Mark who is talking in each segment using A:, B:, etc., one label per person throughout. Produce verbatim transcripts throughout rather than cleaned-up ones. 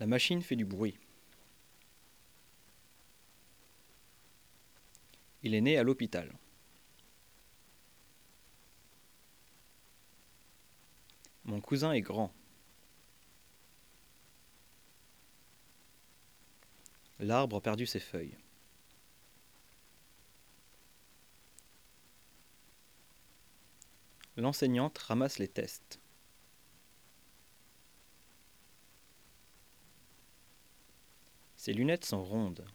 A: La machine fait du bruit. Il est né à l'hôpital. Mon cousin est grand. L'arbre a perdu ses feuilles. L'enseignante ramasse les tests. Ses lunettes sont rondes.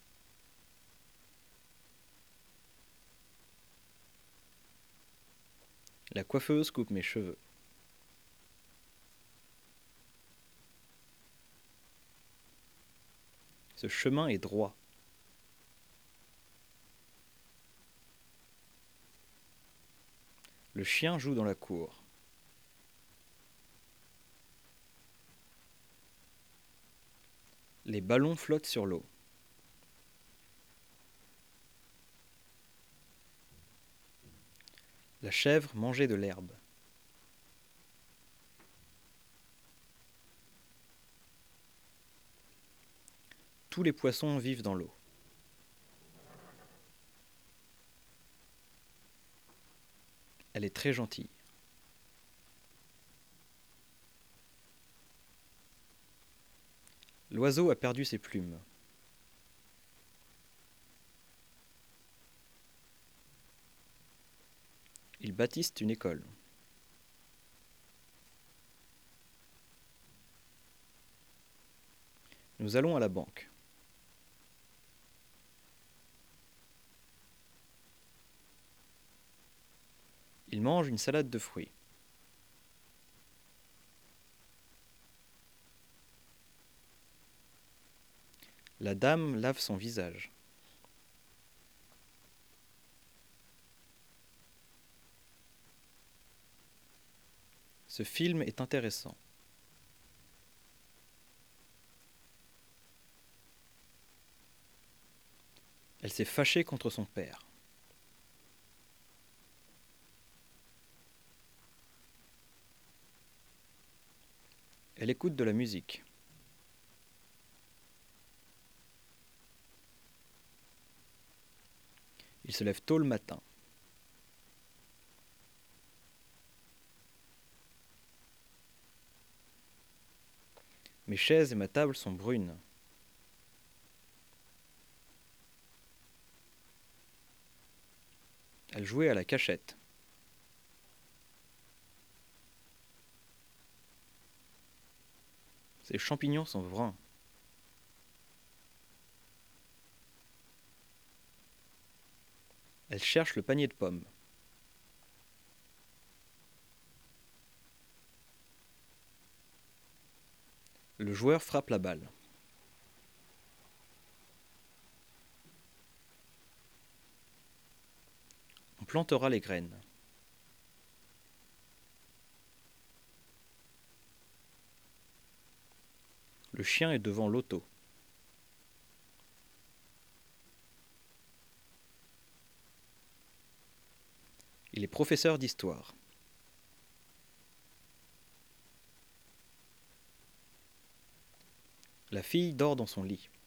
A: La coiffeuse coupe mes cheveux. Ce chemin est droit. Le chien joue dans la cour. Les ballons flottent sur l'eau. La chèvre mangeait de l'herbe. Tous les poissons vivent dans l'eau. Elle est très gentille. L'oiseau a perdu ses plumes. Ils bâtissent une école. Nous allons à la banque. Ils mangent une salade de fruits. La dame lave son visage. Ce film est intéressant. Elle s'est fâchée contre son père. Elle écoute de la musique. Il se lève tôt le matin. Mes chaises et ma table sont brunes. Elle jouait à la cachette. Ses champignons sont bruns. Elle cherche le panier de pommes. Le joueur frappe la balle. On plantera les graines. Le chien est devant l'auto. Il est professeur d'histoire. La fille dort dans son lit.